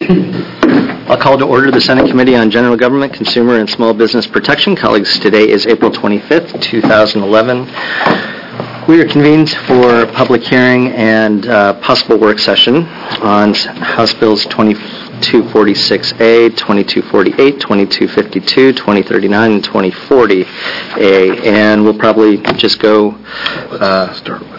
I'll call to order the Senate Committee on General Government, Consumer, and Small Business Protection. Colleagues, today is April 25th, 2011. We are convened for public hearing and possible work session on House Bills 2246A, 2248, 2252, 2039, and 2040A. And we'll probably just go... Let's start with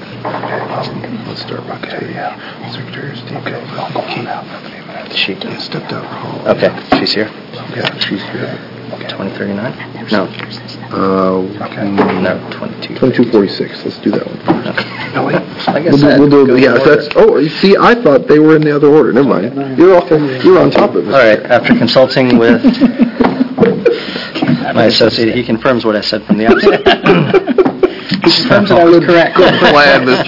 Secretary of State. Okay, I'll go on out. She stepped out. Okay, she's here. Yeah, she's here. 2039? No. No, 2246. Let's do that one. Okay. No, wait. Like I We'll said, do go yeah, in that's. order. Oh, you see, I thought they were in the other order. Never mind. You're on top of it. All right, after consulting with my associate, he confirms what I said from the outset. He confirms that I was correct. Good plan, Mr.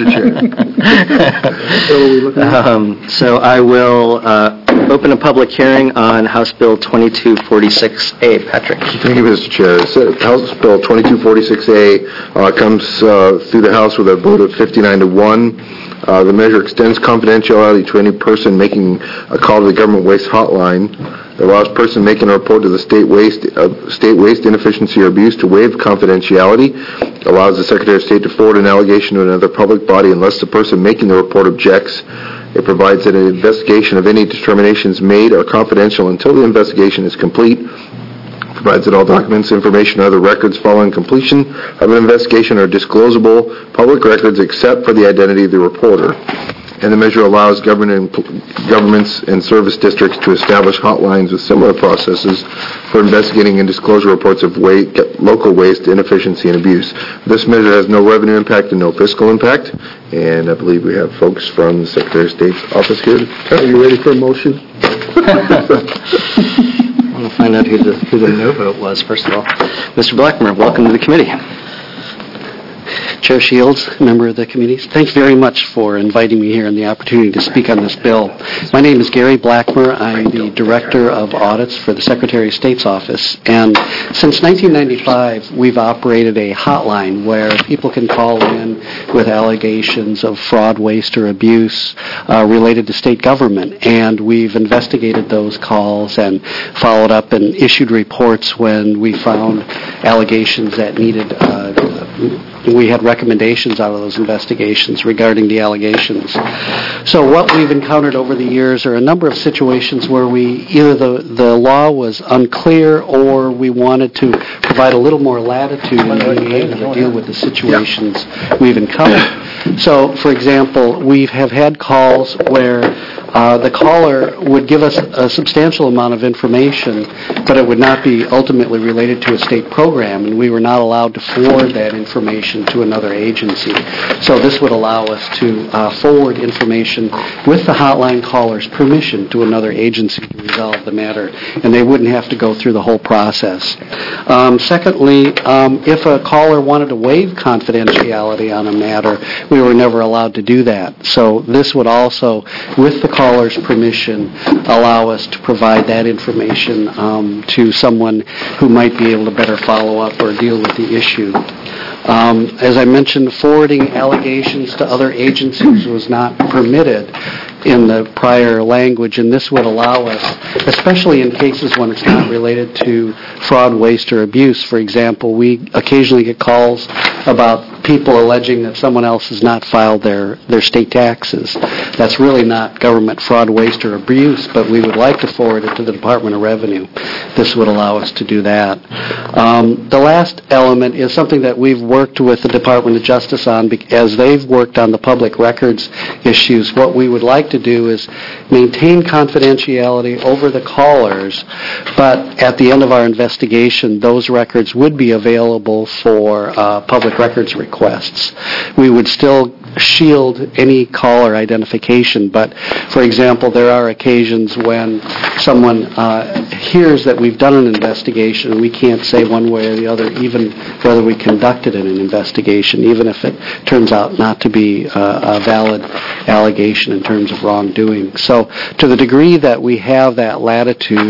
Chair. So I will open a public hearing on House Bill 2246A. Patrick. Thank you, Mr. Chair. House Bill 2246A comes through the House with a vote of 59-1. The measure extends confidentiality to any person making a call to the government waste hotline. It allows a person making a report to the state waste inefficiency or abuse to waive confidentiality. It allows the Secretary of State to forward an allegation to another public body unless the person making the report objects. It provides that an investigation of any determinations made are confidential until the investigation is complete. It provides that all documents, information, or other records following completion of an investigation are disclosable public records except for the identity of the reporter. And the measure allows governments and service districts to establish hotlines with similar processes for investigating and disclosure reports of local waste, inefficiency, and abuse. This measure has no revenue impact and no fiscal impact. And I believe we have folks from the Secretary of State's office here. Are you ready for a motion? I want to find out who the no vote was, first of all. Mr. Blackmer, welcome to the committee. Chair Shields, member of the committee, thanks very much for inviting me here and the opportunity to speak on this bill. My name is Gary Blackmer. I'm the Director of Audits for the Secretary of State's office. And since 1995, we've operated a hotline where people can call in with allegations of fraud, waste, or abuse related to state government. And we've investigated those calls and followed up and issued reports when we found allegations that needed we had recommendations out of those investigations regarding the allegations. So what we've encountered over the years are a number of situations where either the law was unclear or we wanted to provide a little more latitude in being able to deal with the situations we've encountered. So, for example, we have had calls where the caller would give us a substantial amount of information, but it would not be ultimately related to a state program, and we were not allowed to forward that information to another agency. So this would allow us to forward information with the hotline caller's permission to another agency to resolve the matter, and they wouldn't have to go through the whole process. Secondly, if a caller wanted to waive confidentiality on a matter, we were never allowed to do that. So this would also, with the caller's permission, allow us to provide that information to someone who might be able to better follow up or deal with the issue. As I mentioned, forwarding allegations to other agencies was not permitted in the prior language, and this would allow us, especially in cases when it's not related to fraud, waste, or abuse. For example, we occasionally get calls about people alleging that someone else has not filed their state taxes. That's really not government fraud, waste, or abuse, but we would like to forward it to the Department of Revenue. This would allow us to do that. The last element is something that we've worked with the Department of Justice on as they've worked on the public records issues. What we would like to do is maintain confidentiality over the callers, but at the end of our investigation, those records would be available for public records requests. We would still shield any caller identification, but for example, there are occasions when someone hears that we've done an investigation and we can't say one way or the other even whether we conducted an investigation, even if it turns out not to be a valid allegation in terms of wrongdoing. So to the degree that we have that latitude,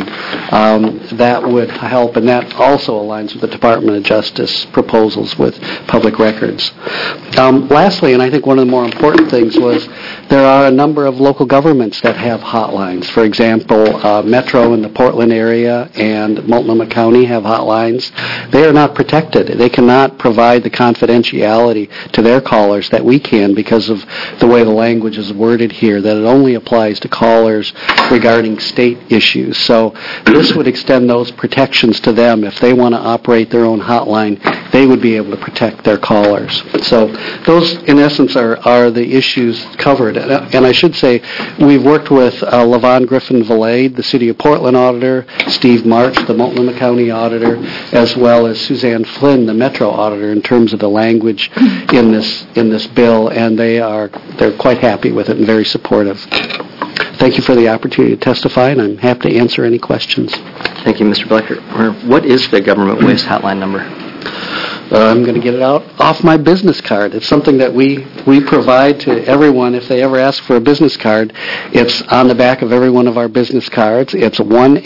that would help, and that also aligns with the Department of Justice proposals with public records. Lastly, and I think one one of the more important things was there are a number of local governments that have hotlines. For example, Metro in the Portland area and Multnomah County have hotlines. They are not protected. They cannot provide the confidentiality to their callers that we can because of the way the language is worded here, that it only applies to callers regarding state issues. So this would extend those protections to them. If they want to operate their own hotline, they would be able to protect their callers. So those, in essence, are the issues covered. And I should say, we've worked with Levon Griffin-Valade, the City of Portland auditor, Steve March, the Multnomah County auditor, as well as Suzanne Flynn, the Metro auditor, in terms of the language in this bill, and they're quite happy with it and very supportive. Thank you for the opportunity to testify, and I'm happy to answer any questions. Thank you, Mr. Blacker. What is the government waste hotline number? I'm going to get it out off my business card. It's something that we provide to everyone if they ever ask for a business card. It's on the back of every one of our business cards. It's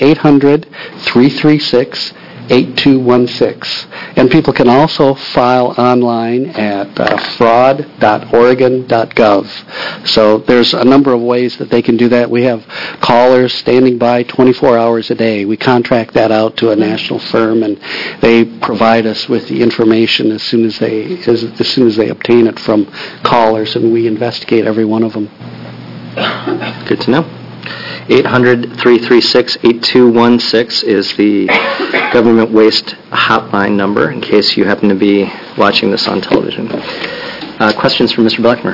1-800-336-8216. And people can also file online at fraud.oregon.gov. So there's a number of ways that they can do that. We have callers standing by 24 hours a day. We contract that out to a national firm, and they provide us with the information as soon as they obtain it from callers, and we investigate every one of them. Good to know. 800-336-8216 is the government waste hotline number, in case you happen to be watching this on television. Questions for Mr. Blackmer?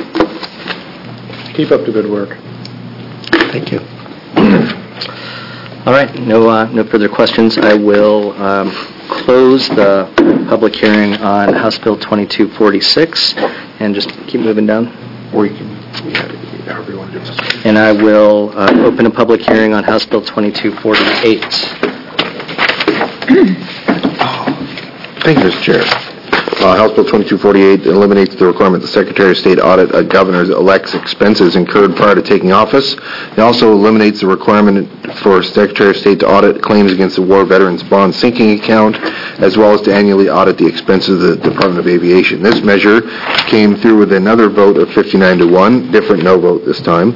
Keep up the good work. Thank you. All right, no further questions. I will close the public hearing on House Bill 2246 and just keep moving down. Or you can, however you want to do this. And I will open a public hearing on House Bill 2248. Thank you, Mr. Chair. House Bill 2248 eliminates the requirement the Secretary of State audit a governor's-elect's expenses incurred prior to taking office. It also eliminates the requirement for Secretary of State to audit claims against the War Veterans Bond Sinking Account, as well as to annually audit the expenses of the Department of Aviation. This measure came through with another vote of 59-1, different no vote this time,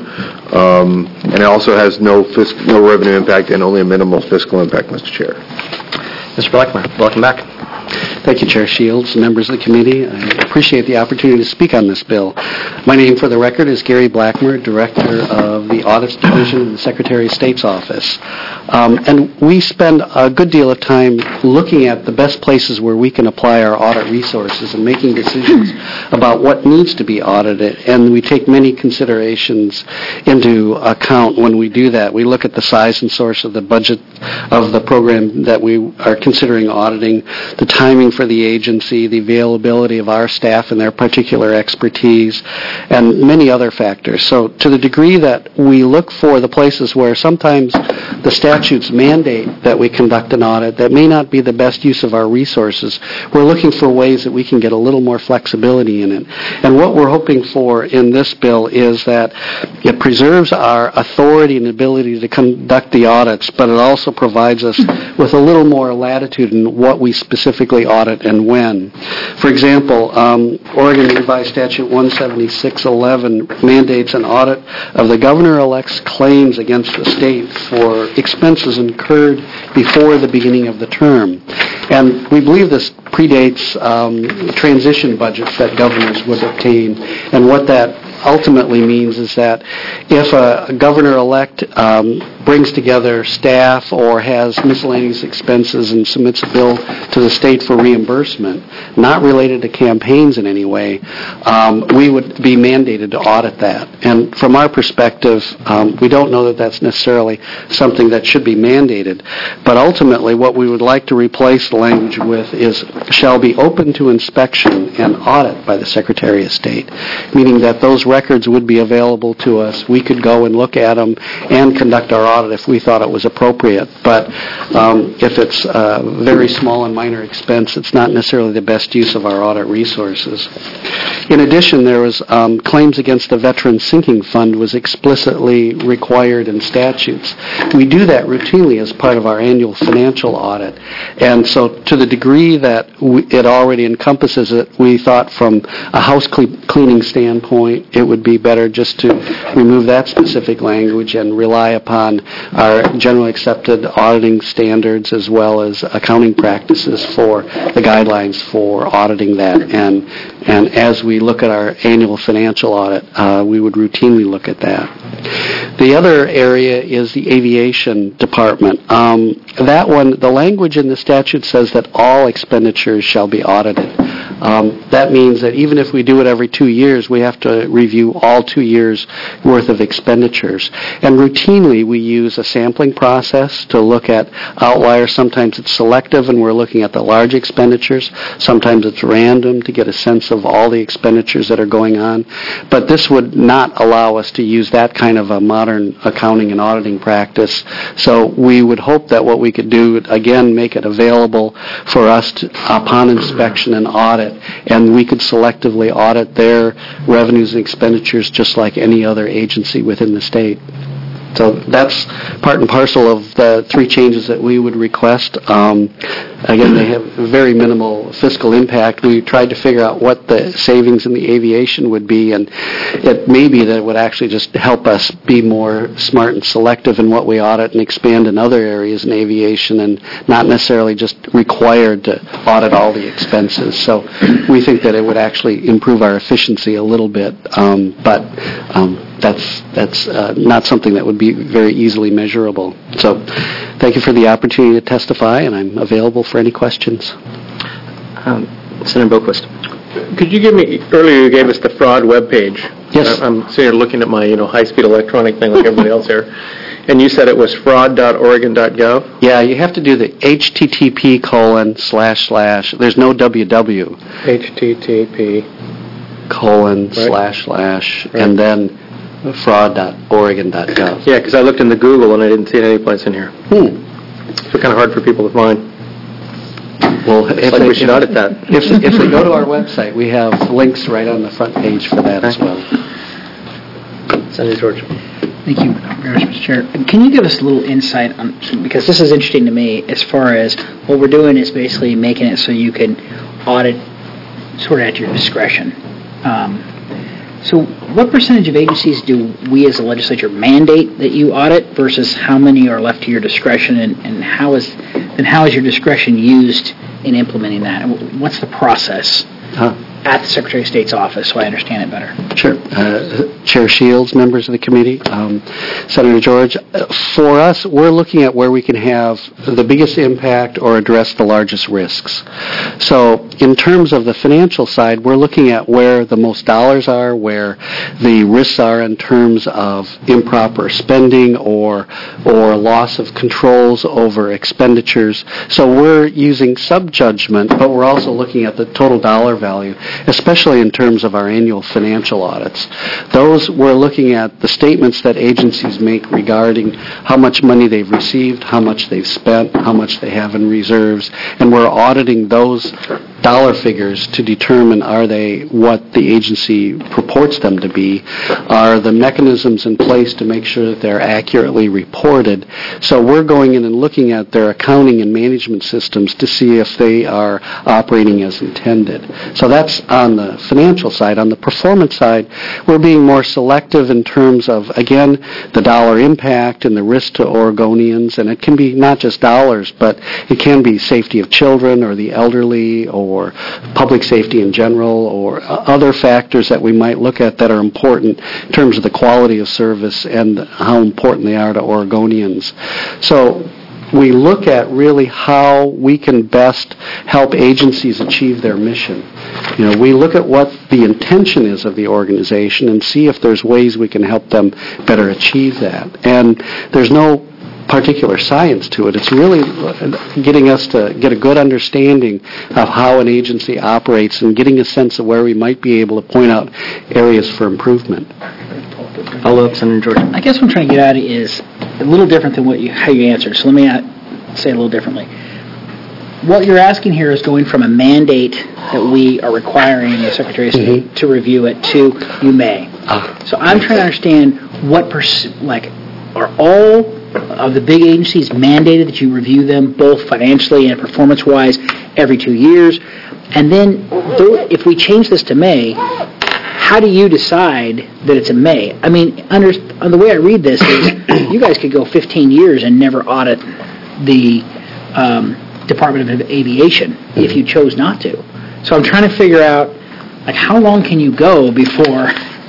and it also has no revenue impact and only a minimal fiscal impact, Mr. Chair. Mr. Blackmer, welcome back. Thank you, Chair Shields, members of the committee. I appreciate the opportunity to speak on this bill. My name, for the record, is Gary Blackmer, Director of the Audits Division in the Secretary of State's office. And we spend a good deal of time looking at the best places where we can apply our audit resources and making decisions about what needs to be audited. And we take many considerations into account when we do that. We look at the size and source of the budget of the program that we are considering auditing, the timing for the agency, the availability of our staff and their particular expertise, and many other factors. So to the degree that we look for the places where sometimes the statutes mandate that we conduct an audit that may not be the best use of our resources, we're looking for ways that we can get a little more flexibility in it. And what we're hoping for in this bill is that it preserves our authority and ability to conduct the audits, but it also provides us with a little more latitude in what we specifically audit and when. For example, Oregon Revised Statute 17611 mandates an audit of the governor-elect's claims against the state for expenses incurred before the beginning of the term. And we believe this predates transition budgets that governors would obtain. And what that ultimately means is that if a governor-elect brings together staff or has miscellaneous expenses and submits a bill to the state for reimbursement, not related to campaigns in any way, we would be mandated to audit that. And from our perspective, we don't know that that's necessarily something that should be mandated. But ultimately, what we would like to replace the language with is, shall be open to inspection and audit by the Secretary of State, meaning that those records would be available to us. We could go and look at them and conduct our audit if we thought it was appropriate. But if it's a very small and minor expense, it's not necessarily the best use of our audit resources. In addition, there was claims against the Veteran Sinking Fund was explicitly required in statutes. We do that routinely as part of our annual financial audit. And so to the degree that it already encompasses it, we thought from a house cleaning standpoint, it would be better just to remove that specific language and rely upon our generally accepted auditing standards as well as accounting practices for the guidelines for auditing that. And as we look at our annual financial audit, we would routinely look at that. The other area is the aviation department. That one, the language in the statute says that all expenditures shall be audited. That means that even if we do it every 2 years, we have to review all 2 years' worth of expenditures. And routinely, we use a sampling process to look at outliers. Sometimes it's selective, and we're looking at the large expenditures. Sometimes it's random to get a sense of all the expenditures that are going on. But this would not allow us to use that kind of a modern accounting and auditing practice. So we would hope that what we could do, again, make it available for us to, upon inspection and audit, and we could selectively audit their revenues and expenditures just like any other agency within the state. So that's part and parcel of the 3 changes that we would request. Again, they have very minimal fiscal impact. We tried to figure out what the savings in the aviation would be, and it may be that it would actually just help us be more smart and selective in what we audit and expand in other areas in aviation and not necessarily just required to audit all the expenses. So we think that it would actually improve our efficiency a little bit, but that's not something that would be very easily measurable. So thank you for the opportunity to testify, and I'm available for any questions. Senator Boquist. Could you give me, earlier you gave us the fraud webpage. Yes. I'm sitting here looking at my, high-speed electronic thing like everybody else here. And you said it was fraud.oregon.gov? Yeah, you have to do the http:// there's no www. http:// and then fraud.oregon.gov. Yeah, because I looked in the Google and I didn't see it any place in here. So kind of hard for people to find. Well, We should audit that. If they go to our website, we have links right on the front page for that as well. Senator George. Thank you, Mr. Chair. Can you give us a little insight on, because this is interesting to me, as far as what we're doing is basically making it so you can audit sort of at your discretion. So what percentage of agencies do we as a legislature mandate that you audit versus how many are left to your discretion, and how is your discretion used in implementing that? And what's the process at the Secretary of State's office so I understand it better? Sure. Chair Shields, members of the committee, Senator George, for us, we're looking at where we can have the biggest impact or address the largest risks. So in terms of the financial side, we're looking at where the most dollars are, where the risks are in terms of improper spending or loss of controls over expenditures. So we're using sub-judgment, but we're also looking at the total dollar value, especially in terms of our annual financial audits. Those, we're looking at the statements that agencies make regarding how much money they've received, how much they've spent, how much they have in reserves, and we're auditing those dollar figures to determine are they what the agency purports them to be, are the mechanisms in place to make sure that they're accurately reported. So we're going in and looking at their accounting and management systems to see if they are operating as intended. So that's on the financial side. On the performance side, we're being more selective in terms of, again, the dollar impact and the risk to Oregonians, and it can be not just dollars, but it can be safety of children or the elderly or public safety in general or other factors that we might look at that are important in terms of the quality of service and how important they are to Oregonians. So we look at really how we can best help agencies achieve their mission. We look at what the intention is of the organization and see if there's ways we can help them better achieve that. And there's no particular science to it. It's really getting us to get a good understanding of how an agency operates and getting a sense of where we might be able to point out areas for improvement. Follow-up, Senator George. I guess what I'm trying to get at is a little different than how you answered. So let me say it a little differently. What you're asking here is going from a mandate that we are requiring the Secretary of State to review it to you may. So I'm trying to understand what are all of the big agencies mandated that you review them both financially and performance-wise every 2 years? And then if we change this to May, how do you decide that it's a May? I mean, on the way I read this is you guys could go 15 years and never audit the Department of Aviation if you chose not to. So I'm trying to figure out, how long can you go before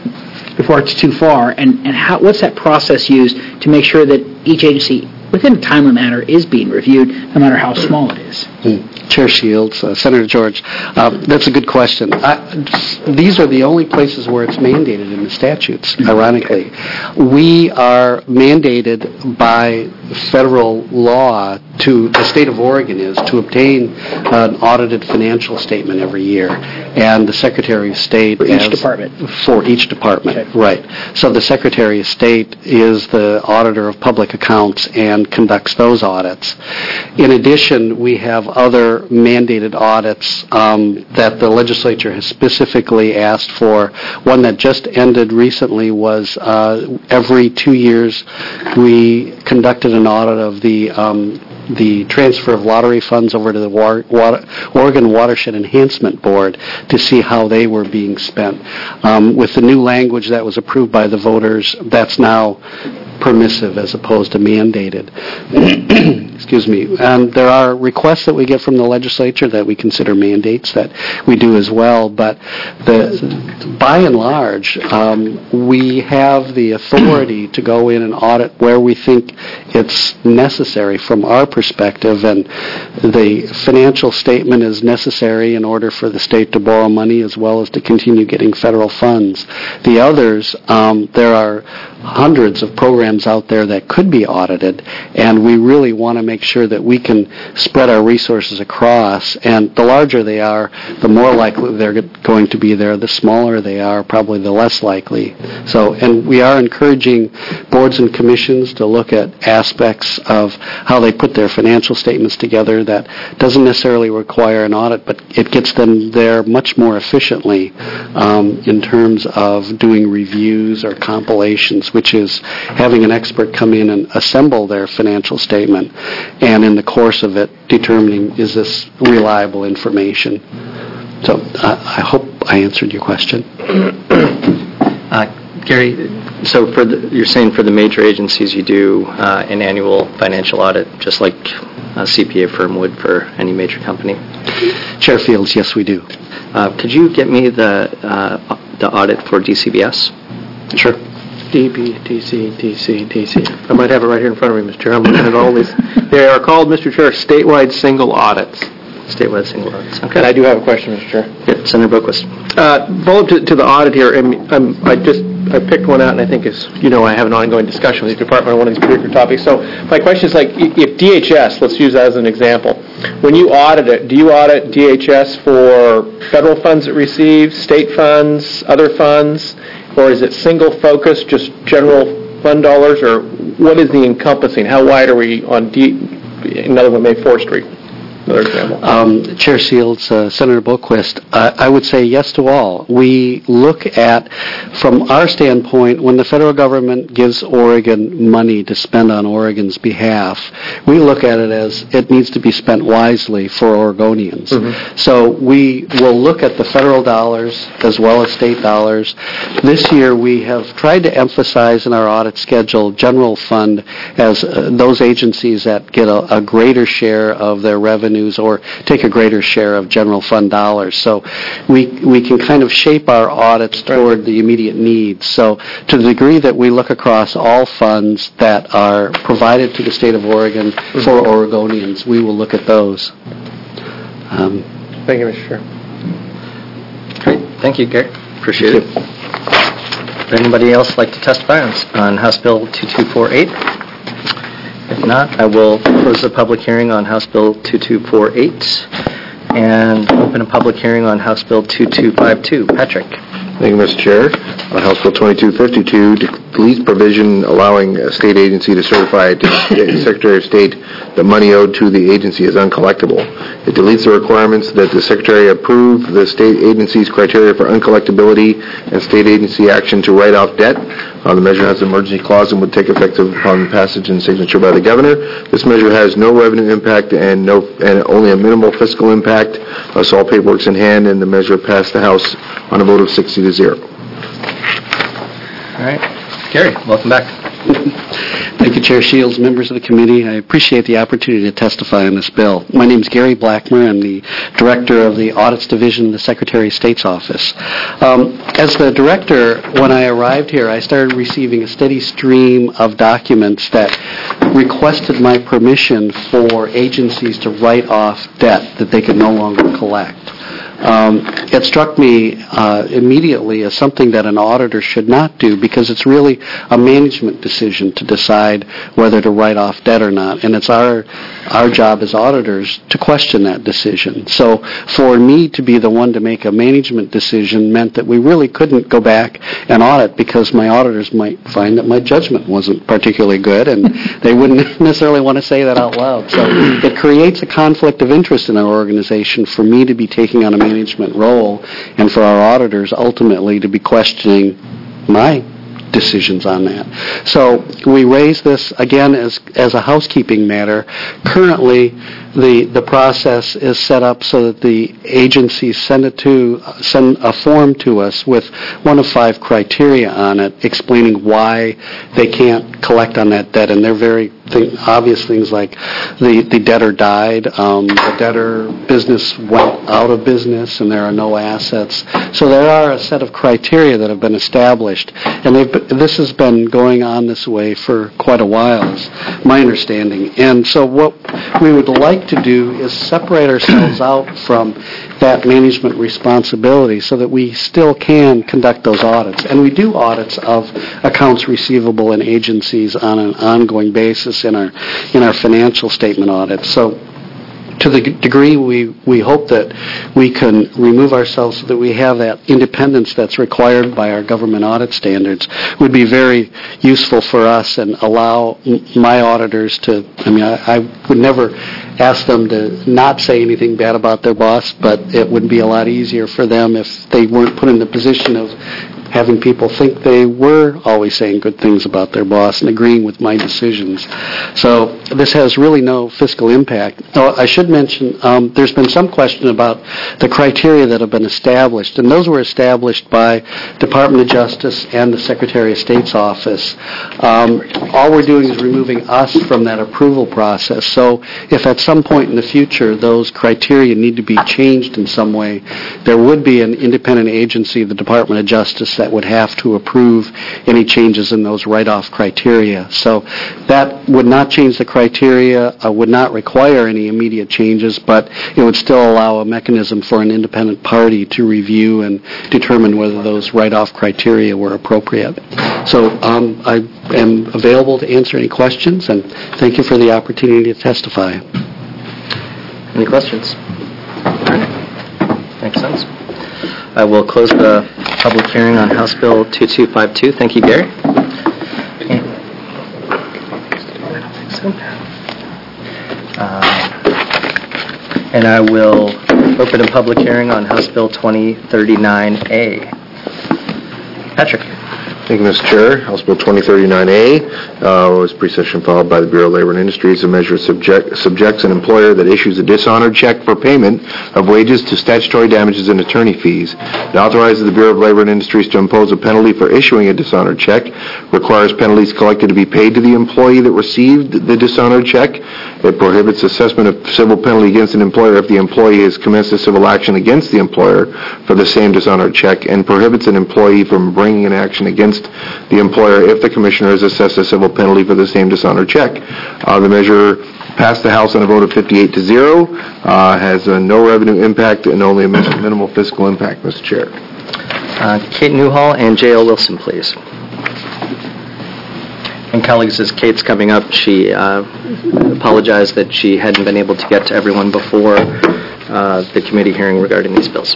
it's too far, and what's that process used to make sure that each agency, within a timely manner, is being reviewed, no matter how small it is? Chair Shields, Senator George, that's a good question. These are the only places where it's mandated in the statutes, ironically. We are mandated by federal law the state of Oregon is to obtain an audited financial statement every year, and the Secretary of State for each department. For each department, okay. Right. So the Secretary of State is the auditor of public accounts and conducts those audits. In addition, we have other mandated audits that the legislature has specifically asked for. One that just ended recently was every 2 years we conducted an audit of the transfer of lottery funds over to the Oregon Watershed Enhancement Board to see how they were being spent. With the new language that was approved by the voters, that's now permissive as opposed to mandated. Excuse me. And there are requests that we get from the legislature that we consider mandates that we do as well, but by and large, we have the authority to go in and audit where we think it's necessary from our perspective, and the financial statement is necessary in order for the state to borrow money as well as to continue getting federal funds. The others, there are hundreds of programs out there that could be audited, and we really want to make sure that we can spread our resources across, and the larger they are, the more likely they're going to be there. The smaller they are, probably the less likely. So, and we are encouraging boards and commissions to look at aspects of how they put their financial statements together that doesn't necessarily require an audit, but it gets them there much more efficiently in terms of doing reviews or compilations, which is having an expert come in and assemble their financial statement, and in the course of it, determining is this reliable information. So I hope I answered your question. Gary, so you're saying for the major agencies you do an annual financial audit, just like a CPA firm would for any major company? Chair Fields, yes, we do. Could you get me the audit for DCBS? Sure. DC. I might have it right here in front of me, Mr. Chair. I'm looking at all these. They are called, Mr. Chair, statewide single audits. Statewide single audits. Okay. And I do have a question, Mr. Chair. Yep, Senator Boquist. Follow-up to the audit here, I picked one out, and I think I have an ongoing discussion with the department on one of these particular topics. So my question is, if DHS, let's use that as an example, when you audit it, do you audit DHS for federal funds it receives, state funds, other funds, or is it single focus, just general fund dollars, or what is the encompassing? How wide are we on another one, May 4th Street? Another example. Chair Shields, Senator Boquist, I would say yes to all. We look at, from our standpoint, when the federal government gives Oregon money to spend on Oregon's behalf, we look at it as it needs to be spent wisely for Oregonians. Mm-hmm. So we will look at the federal dollars as well as state dollars. This year we have tried to emphasize in our audit schedule general fund as those agencies that get a greater share of their revenue or take a greater share of general fund dollars. So we can kind of shape our audits toward the immediate needs. So to the degree that we look across all funds that are provided to the state of Oregon for Oregonians, we will look at those. Thank you, Mr. Chair. Great. Thank you, Gary. Appreciate it. Would anybody else like to testify on House Bill 2248? If not, I will close the public hearing on House Bill 2248 and open a public hearing on House Bill 2252. Patrick. Thank you, Mr. Chair. House Bill 2252 deletes provision allowing a state agency to certify to the Secretary of State that money owed to the agency is uncollectible. It deletes the requirements that the Secretary approve the state agency's criteria for uncollectability and state agency action to write off debt. The measure has an emergency clause and would take effect upon passage and signature by the governor. This measure has no revenue impact and only a minimal fiscal impact. So all paperwork's in hand, and the measure passed the House on a vote of 60-0. All right. Gary, welcome back. Thank you, Chair Shields, members of the committee. I appreciate the opportunity to testify on this bill. My name is Gary Blackmer. I'm the Director of the Audits Division of the Secretary of State's Office. As the Director, when I arrived here, I started receiving a steady stream of documents that requested my permission for agencies to write off debt that they could no longer collect. It struck me immediately as something that an auditor should not do, because it's really a management decision to decide whether to write off debt or not, and it's our job as auditors to question that decision. So for me to be the one to make a management decision meant that we really couldn't go back and audit, because my auditors might find that my judgment wasn't particularly good, and they wouldn't necessarily want to say that out loud. So it creates a conflict of interest in our organization for me to be taking on a management role, and for our auditors ultimately to be questioning my decisions on that. So we raise this again as a housekeeping matter. Currently, the process is set up so that the agencies send a form to us with one of 5 criteria on it explaining why they can't collect on that debt, and they're very obvious things like the debtor died, the debtor business went out of business, and there are no assets. So there are a set of criteria that have been established, and this has been going on this way for quite a while, is my understanding. And so what we would like to do is separate ourselves out from that management responsibility so that we still can conduct those audits. And we do audits of accounts receivable in agencies on an ongoing basis in our financial statement audits. So to the degree we hope that we can remove ourselves so that we have that independence that's required by our government audit standards would be very useful for us, and allow my auditors to, I would never ask them to not say anything bad about their boss, but it would be a lot easier for them if they weren't put in the position of having people think they were always saying good things about their boss and agreeing with my decisions. So this has really no fiscal impact. Oh, I should mention there's been some question about the criteria that have been established, and those were established by Department of Justice and the Secretary of State's office. All we're doing is removing us from that approval process. So if at some point in the future those criteria need to be changed in some way, there would be an independent agency, the Department of Justice, that would have to approve any changes in those write-off criteria. So that would not change the criteria, would not require any immediate changes, but it would still allow a mechanism for an independent party to review and determine whether those write-off criteria were appropriate. So I am available to answer any questions, and thank you for the opportunity to testify. Any questions? All right. Makes sense. I will close the public hearing on House Bill 2252. Thank you, Gary. And I will open a public hearing on House Bill 2039A. Patrick. Thank you, Mr. Chair. House Bill 2039A was pre-session filed by the Bureau of Labor and Industries. The measure subjects an employer that issues a dishonored check for payment of wages to statutory damages and attorney fees. It authorizes the Bureau of Labor and Industries to impose a penalty for issuing a dishonored check, requires penalties collected to be paid to the employee that received the dishonored check. It prohibits assessment of civil penalty against an employer if the employee has commenced a civil action against the employer for the same dishonored check, and prohibits an employee from bringing an action against the employer if the commissioner has assessed a civil penalty for the same dishonored check. The measure passed the House on a vote of 58-0, has no revenue impact and only a minimal fiscal impact, Mr. Chair. Kate Newhall and J.L. Wilson, please. And colleagues, as Kate's coming up, she apologized that she hadn't been able to get to everyone before the committee hearing regarding these bills.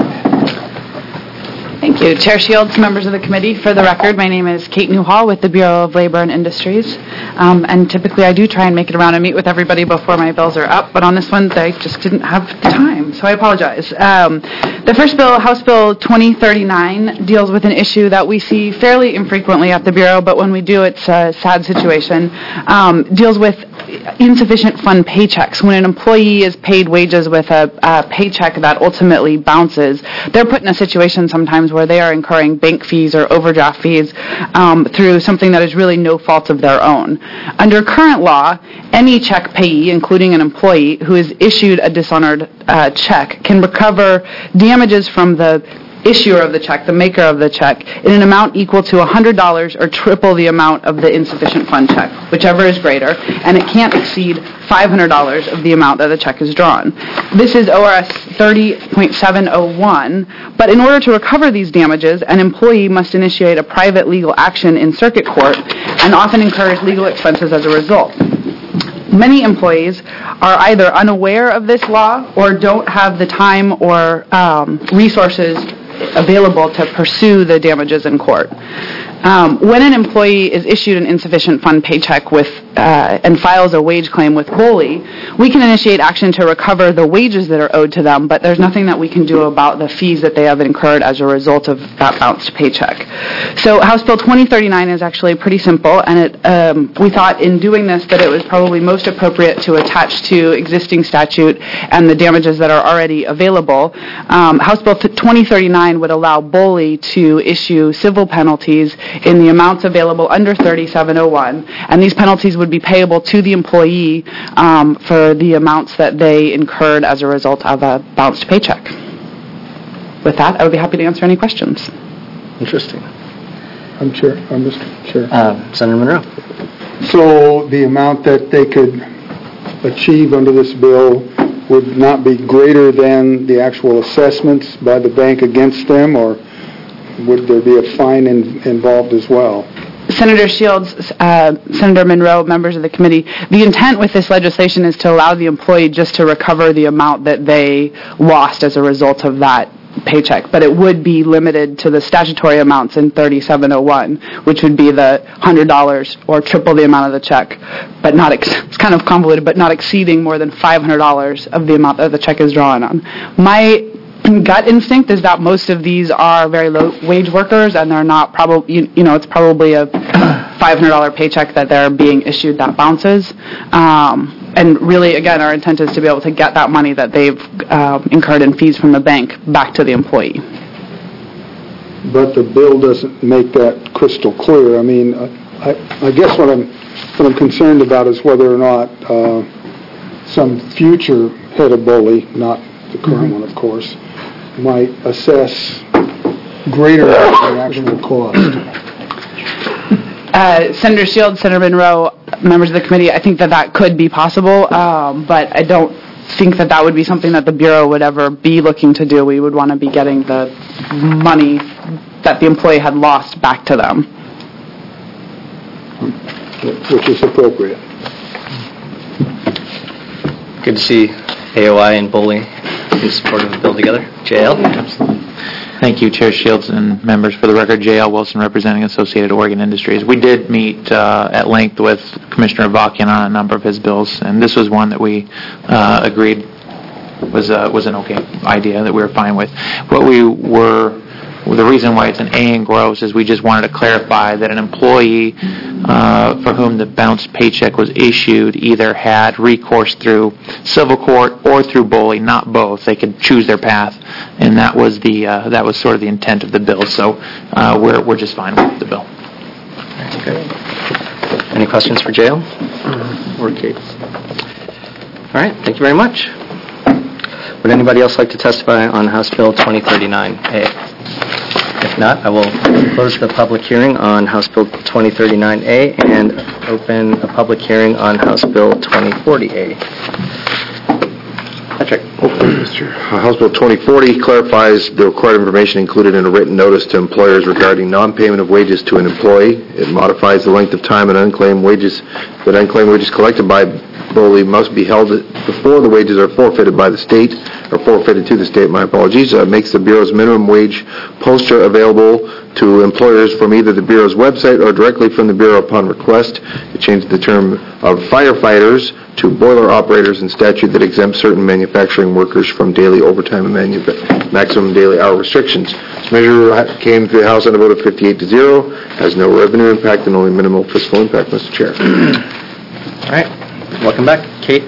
Thank you. Chair Shields, members of the committee, for the record, my name is Kate Newhall with the Bureau of Labor and Industries, and typically I do try and make it around and meet with everybody before my bills are up, but on this one I just didn't have the time, so I apologize. The first bill, House Bill 2039, deals with an issue that we see fairly infrequently at the Bureau, but when we do, it's a sad situation. Deals with insufficient fund paychecks. When an employee is paid wages with a paycheck that ultimately bounces, they're put in a situation sometimes where they are incurring bank fees or overdraft fees through something that is really no fault of their own. Under current law, any check payee, including an employee who is issued a dishonored check, can recover damages from the issuer of the check, the maker of the check, in an amount equal to $100 or triple the amount of the insufficient fund check, whichever is greater, and it can't exceed $500 of the amount that the check is drawn. This is ORS 30.701, but in order to recover these damages, an employee must initiate a private legal action in circuit court and often incurs legal expenses as a result. Many employees are either unaware of this law or don't have the time or resources available to pursue the damages in court. When an employee is issued an insufficient fund paycheck and files a wage claim with BOLI, we can initiate action to recover the wages that are owed to them, but there's nothing that we can do about the fees that they have incurred as a result of that bounced paycheck. So House Bill 2039 is actually pretty simple, and we thought in doing this that it was probably most appropriate to attach to existing statute and the damages that are already available. House Bill 2039 would allow BOLI to issue civil penalties in the amounts available under 3701, and these penalties would be payable to the employee for the amounts that they incurred as a result of a bounced paycheck. With that, I would be happy to answer any questions. Interesting. Mr. Chair. Senator Monroe. So the amount that they could achieve under this bill would not be greater than the actual assessments by the bank against them, or would there be a fine involved as well? Senator Shields, Senator Monroe, members of the committee, the intent with this legislation is to allow the employee just to recover the amount that they lost as a result of that paycheck, but it would be limited to the statutory amounts in 3701, which would be the $100 or triple the amount of the check, but not, it's kind of convoluted, but not exceeding more than $500 of the amount that the check is drawn on. My gut instinct is that most of these are very low wage workers, and they're not probably, it's probably a $500 paycheck that they're being issued that bounces. And really, again, our intent is to be able to get that money that they've incurred in fees from the bank back to the employee. But the bill doesn't make that crystal clear. I mean, I guess what I'm concerned about is whether or not some future head of BOLI, not the current one, of course, might assess greater than actual cost. Senator Shields, Senator Monroe, members of the committee, I think that could be possible, but I don't think that would be something that the Bureau would ever be looking to do. We would want to be getting the money that the employee had lost back to them. Which is appropriate. Good to see AOI and BOLI in support of the bill together. JL? Absolutely. Thank you, Chair Shields and members. For the record, JL Wilson representing Associated Oregon Industries. We did meet at length with Commissioner Avakian on a number of his bills, and this was one that we agreed was an okay idea that we were fine with. The reason why it's an A in gross is we just wanted to clarify that an employee for whom the bounced paycheck was issued either had recourse through civil court or through BOLI, not both. They could choose their path, and that was sort of the intent of the bill. So we're just fine with the bill. Okay. Any questions for JL or Kate? All right. Thank you very much. Would anybody else like to testify on House Bill 2039A? If not, I will close the public hearing on House Bill 2039A and open a public hearing on House Bill 2040A. Patrick. House Bill 2040 clarifies the required information included in a written notice to employers regarding non-payment of wages to an employee. It modifies the length of time unclaimed wages collected by BOLI must be held before the wages are forfeited by the state, or forfeited to the state, my apologies. Makes the Bureau's minimum wage poster available to employers from either the Bureau's website or directly from the Bureau upon request. It changed the term of firefighters to boiler operators in statute that exempts certain manufacturing workers from daily overtime and maximum daily hour restrictions. This measure came through the House on a vote of 58-0, has no revenue impact and only minimal fiscal impact, Mr. Chair. All right. Welcome back. Kate.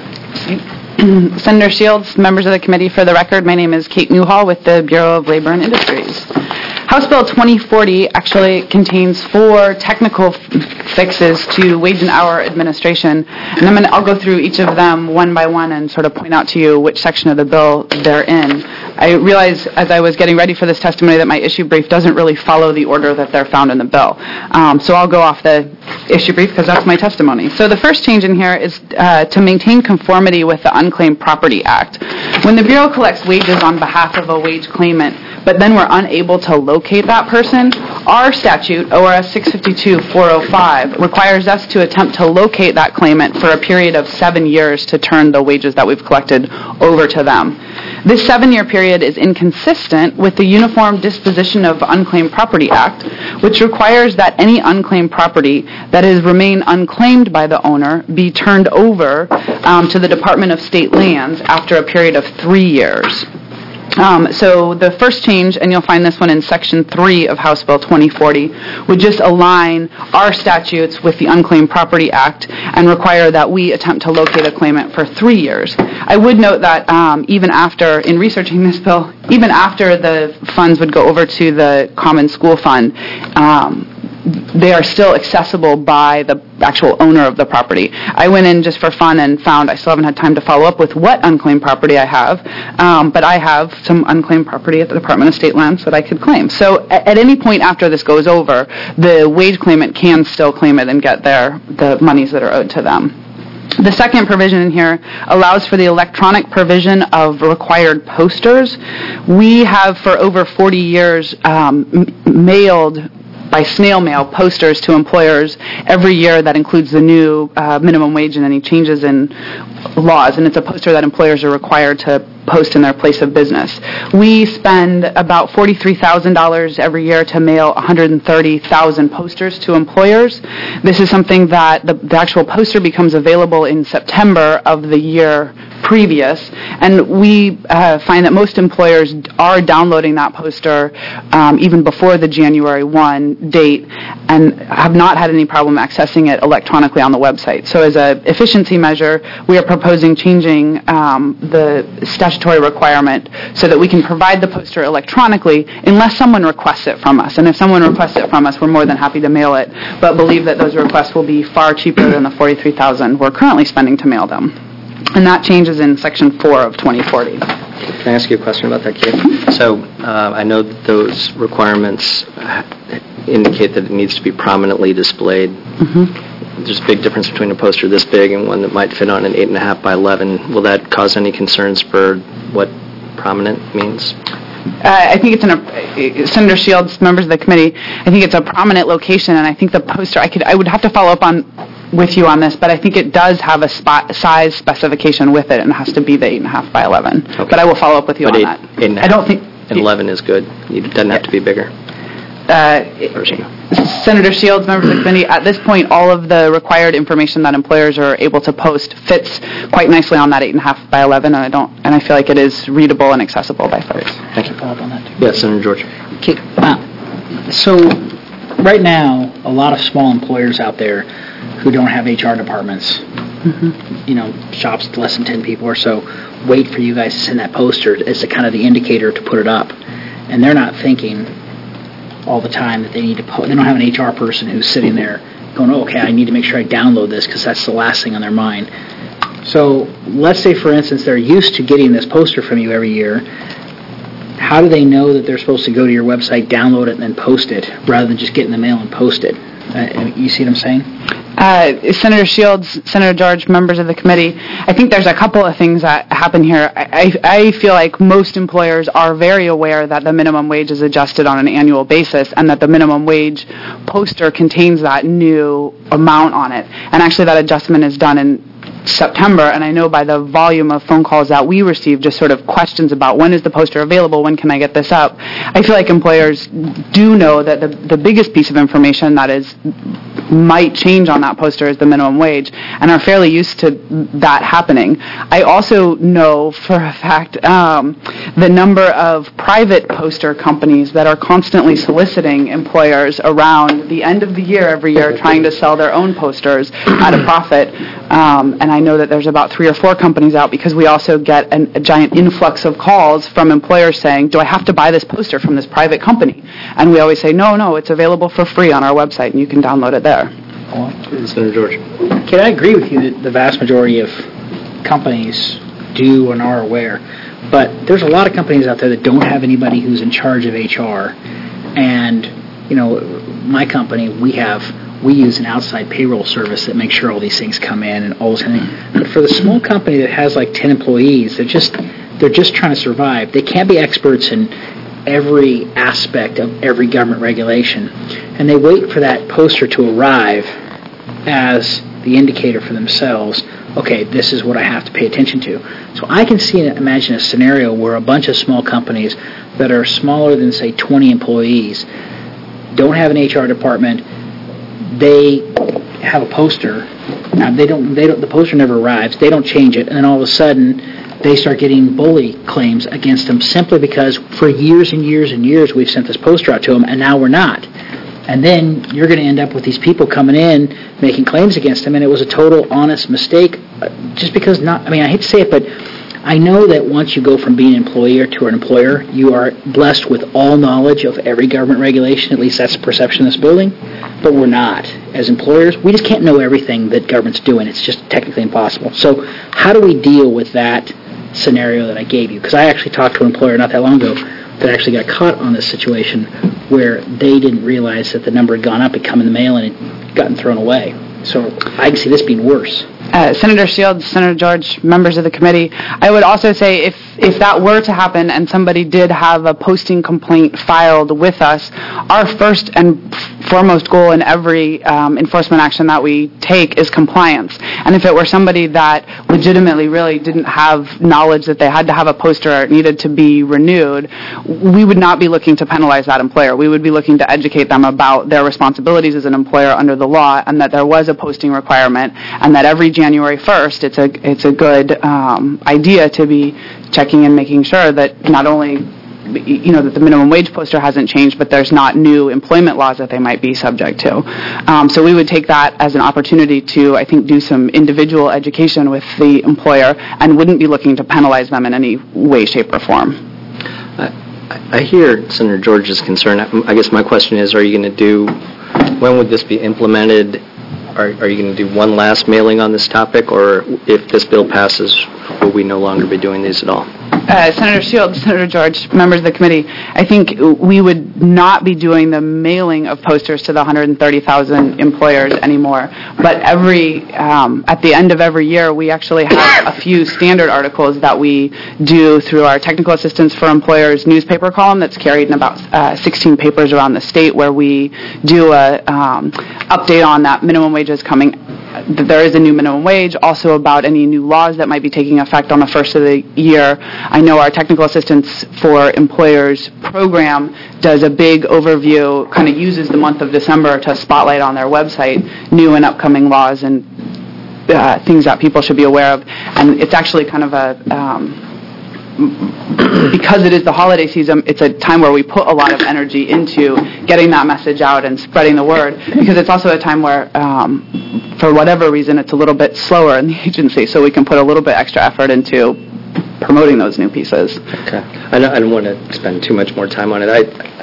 Senator Shields, members of the committee, for the record, my name is Kate Newhall with the Bureau of Labor and Industries. House Bill 2040 actually contains 4 technical fixes to wage and hour administration, and I'll go through each of them one by one and sort of point out to you which section of the bill they're in. I realized as I was getting ready for this testimony that my issue brief doesn't really follow the order that they're found in the bill. So I'll go off the issue brief because that's my testimony. So the first change in here is to maintain conformity with the Unclaimed Property Act. When the Bureau collects wages on behalf of a wage claimant, but then we're unable to locate that person, our statute, ORS 652-405, requires us to attempt to locate that claimant for a period of 7 years to turn the wages that we've collected over to them. This 7-year period is inconsistent with the Uniform Disposition of Unclaimed Property Act, which requires that any unclaimed property that has remained unclaimed by the owner be turned over to the Department of State Lands after a period of 3 years. So the first change, and you'll find this one in Section 3 of House Bill 2040, would just align our statutes with the Unclaimed Property Act and require that we attempt to locate a claimant for 3 years. I would note that even after, in researching this bill, even after the funds would go over to the Common School Fund, they are still accessible by the actual owner of the property. I went in just for fun and found I still haven't had time to follow up with what unclaimed property I have, but I have some unclaimed property at the Department of State Lands that I could claim. So at any point after this goes over, the wage claimant can still claim it and get the monies that are owed to them. The second provision in here allows for the electronic provision of required posters. We have for over 40 years mailed by snail mail posters to employers every year that includes the new minimum wage and any changes in laws, and it's a poster that employers are required to post in their place of business. We spend about $43,000 every year to mail 130,000 posters to employers. This is something that the actual poster becomes available in September of the year previous, and we find that most employers are downloading that poster even before the January 1 date and have not had any problem accessing it electronically on the website. So as an efficiency measure, we are proposing changing the statutory requirement so that we can provide the poster electronically unless someone requests it from us. And if someone requests it from us, we're more than happy to mail it, but believe that those requests will be far cheaper than the $43,000 we're currently spending to mail them. And that changes in Section 4 of 2040. Can I ask you a question about that, Kate? So I know that those requirements indicate that it needs to be prominently displayed. Mm-hmm. There's a big difference between a poster this big and one that might fit on an 8.5 by 11. Will that cause any concerns for what prominent means? I think it's Senator Shields, members of the committee, I think it's a prominent location, and I think the poster, I would have to follow up with you on this, but I think it does have a size specification with it, and it has to be the 8.5 by 11. Okay. But I will follow up with you on that. 8.5 I don't think... And 11 is good. It doesn't have to be bigger. Senator Shields, members of the committee, at this point, all of the required information that employers are able to post fits quite nicely on that 8.5 by 11, and I feel like it is readable and accessible by folks. Thank you. Follow up on that too. Yes, Senator George. Okay. So right now, a lot of small employers out there who don't have HR departments, shops with less than 10 people or so, wait for you guys to send that poster as the kind of the indicator to put it up, and they're not thinking all the time that they need to they don't have an HR person who's sitting there going, oh, okay, I need to make sure I download this because that's the last thing on their mind. So let's say, for instance, they're used to getting this poster from you every year. How do they know that they're supposed to go to your website, download it, and then post it, rather than just get in the mail and post it? You see what I'm saying? Senator Shields, Senator George, members of the committee, I think there's a couple of things that happen here. I feel like most employers are very aware that the minimum wage is adjusted on an annual basis and that the minimum wage poster contains that new amount on it. And actually that adjustment is done in September, and I know by the volume of phone calls that we receive, just sort of questions about when is the poster available, when can I get this up. I feel like employers do know that the biggest piece of information that might change on that poster is the minimum wage, and are fairly used to that happening. I also know for a fact the number of private poster companies that are constantly soliciting employers around the end of the year every year trying to sell their own posters at a profit. And I know that there's about 3 or 4 companies out because we also get a giant influx of calls from employers saying, do I have to buy this poster from this private company? And we always say, no, it's available for free on our website and you can download it there. Senator George. Can I agree with you that the vast majority of companies do and are aware, but there's a lot of companies out there that don't have anybody who's in charge of HR. And, my company, we use an outside payroll service that makes sure all these things come in and all those kind of things. But for the small company that has like 10 employees, they're just trying to survive. They can't be experts in every aspect of every government regulation. And they wait for that poster to arrive as the indicator for themselves. Okay, this is what I have to pay attention to. So I can imagine a scenario where a bunch of small companies that are smaller than, say, 20 employees don't have an HR department. They have a poster. Now the poster never arrives. They don't change it, and then all of a sudden they start getting bully claims against them simply because for years and years and years we've sent this poster out to them, and now we're not. And then you're going to end up with these people coming in making claims against them, and it was a total honest mistake. Just because I hate to say it, but I know that once you go from being an employer to an employer, you are blessed with all knowledge of every government regulation. At least that's the perception in this building. But we're not. As employers, we just can't know everything that government's doing. It's just technically impossible. So how do we deal with that scenario that I gave you? Because I actually talked to an employer not that long ago that actually got caught on this situation where they didn't realize that the number had gone up, it come in the mail, and it had gotten thrown away. So I can see this being worse. Senator Shields, Senator George, members of the committee, I would also say if that were to happen and somebody did have a posting complaint filed with us, our first and foremost goal in every enforcement action that we take is compliance. And if it were somebody that legitimately really didn't have knowledge that they had to have a poster or it needed to be renewed, we would not be looking to penalize that employer. We would be looking to educate them about their responsibilities as an employer under the law and that there was a posting requirement and that every January 1st it's a good idea to be checking and making sure that not only that the minimum wage poster hasn't changed, but there's not new employment laws that they might be subject to. So we would take that as an opportunity to, I think, do some individual education with the employer and wouldn't be looking to penalize them in any way, shape, or form. I hear Senator George's concern. I guess my question is, when would this be implemented? Are you going to do one last mailing on this topic, or if this bill passes, will we no longer be doing these at all? Senator Shields, Senator George, members of the committee, I think we would not be doing the mailing of posters to the 130,000 employers anymore. But at the end of every year, we actually have a few standard articles that we do through our Technical Assistance for Employers newspaper column that's carried in about 16 papers around the state, where we do a update on that minimum wages coming. There is a new minimum wage, also about any new laws that might be taking effect on the first of the year. I know our Technical Assistance for Employers program does a big overview, kind of uses the month of December to spotlight on their website new and upcoming laws and things that people should be aware of. And it's actually kind of because it is the holiday season, it's a time where we put a lot of energy into getting that message out and spreading the word, because it's also a time where, for whatever reason, it's a little bit slower in the agency, so we can put a little bit extra effort into promoting those new pieces. Okay. I don't want to spend too much more time on it.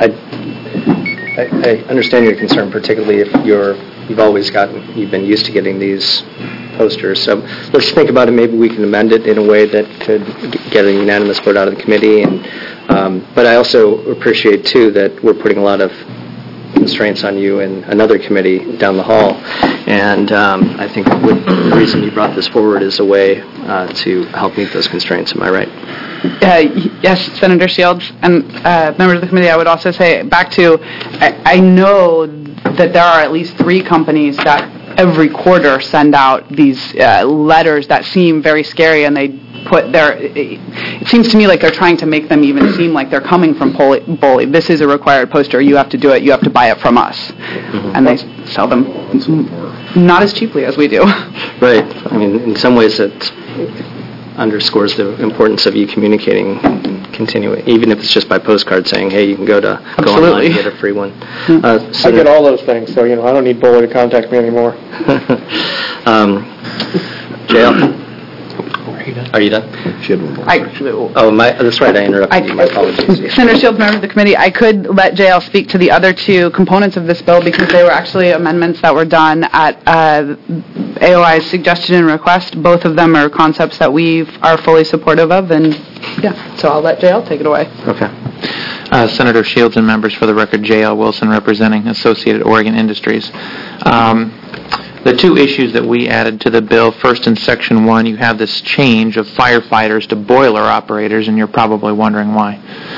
I understand your concern, particularly if you've been used to getting these posters. So let's think about it. Maybe we can amend it in a way that could get a unanimous vote out of the committee. But I also appreciate, too, that we're putting a lot of constraints on you in another committee down the hall. And I think the reason you brought this forward is a way to help meet those constraints. Am I right? Yes, Senator Shields. And members of the committee, I would also say back to, I know that there are at least 3 companies that every quarter send out these letters that seem very scary, and they put their, it seems to me like they're trying to make them even seem like they're coming from Boley. This is a required poster. You have to do it. You have to buy it from us. Mm-hmm. And they sell them not as cheaply as we do. Right. I mean, in some ways it underscores the importance of you communicating and continuing, even if it's just by postcard saying, hey, you can go online and get a free one. I get all those things, so I don't need Boley to contact me anymore. JL? Are you done? That's right, I interrupted you. My apologies. Senator Shields, member of the committee, I could let JL speak to the other 2 components of this bill because they were actually amendments that were done at AOI's suggestion and request. Both of them are concepts that we are fully supportive of, and so I'll let JL take it away. Okay. Senator Shields and members, for the record, J.L. Wilson representing Associated Oregon Industries. The 2 issues that we added to the bill, first in Section 1, you have this change of firefighters to boiler operators, and you're probably wondering why.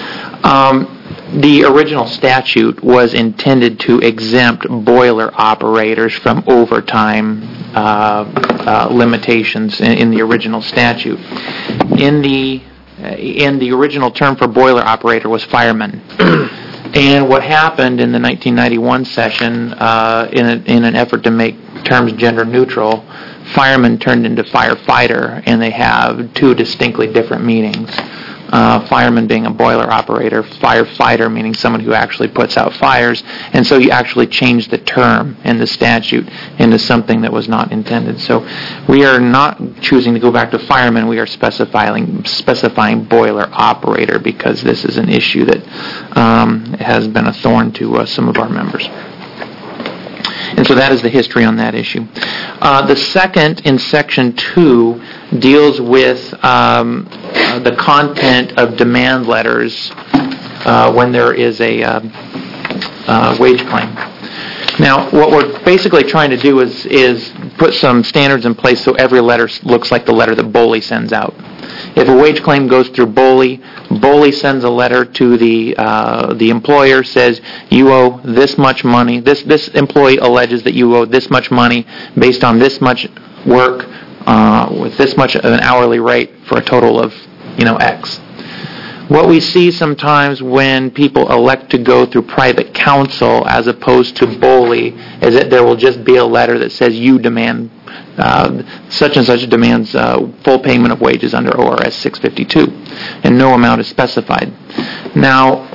The original statute was intended to exempt boiler operators from overtime limitations in the original statute. In the original term for boiler operator was fireman. And what happened in the 1991 session, in an effort to make terms gender neutral, fireman turned into firefighter, and they have 2 distinctly different meanings. Fireman being a boiler operator, firefighter meaning someone who actually puts out fires, and so you actually changed the term in the statute into something that was not intended. So we are not choosing to go back to fireman, we are specifying boiler operator because this is an issue that has been a thorn to some of our members. And so that is the history on that issue. The second, in Section 2, deals with the content of demand letters when there is a wage claim. Now, what we're basically trying to do is put some standards in place so every letter looks like the letter that Boley sends out. If a wage claim goes through Boley sends a letter to the employer, says you owe this much money. This employee alleges that you owe this much money based on this much work with this much of an hourly rate for a total of X. What we see sometimes when people elect to go through private counsel as opposed to Boley is that there will just be a letter that says you demand such and such demands full payment of wages under ORS 652, and no amount is specified. Now,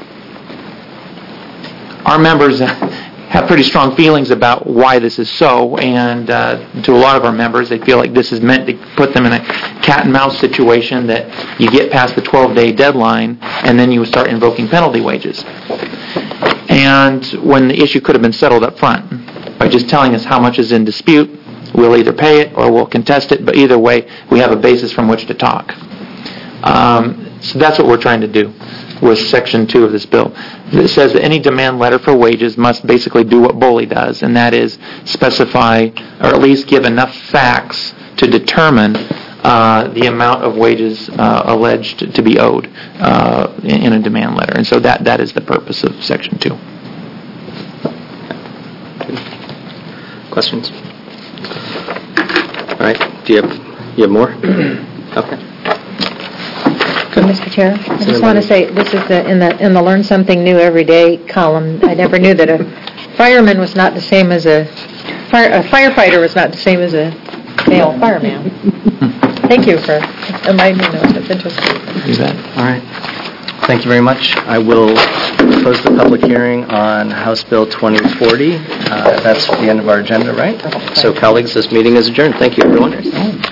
our members have pretty strong feelings about why this is so, and to a lot of our members, they feel like this is meant to put them in a cat and mouse situation that you get past the 12-day deadline, and then you start invoking penalty wages. And when the issue could have been settled up front by just telling us how much is in dispute, we'll either pay it or we'll contest it, but either way, we have a basis from which to talk. So that's what we're trying to do with Section 2 of this bill. It says that any demand letter for wages must basically do what Boley does, and that is specify or at least give enough facts to determine the amount of wages alleged to be owed in a demand letter. And so that is the purpose of Section 2. Questions? All right. Do you have more? Okay. Mr. Chair, I just want to say this is in the Learn Something New Every Day column. I never knew that a fireman was not the same as a firefighter was not the same as a male fireman. Thank you for reminding me of that. That's interesting. You bet. All right. Thank you very much. I will close the public hearing on House Bill 2040. That's the end of our agenda, right? So, colleagues, this meeting is adjourned. Thank you, everyone.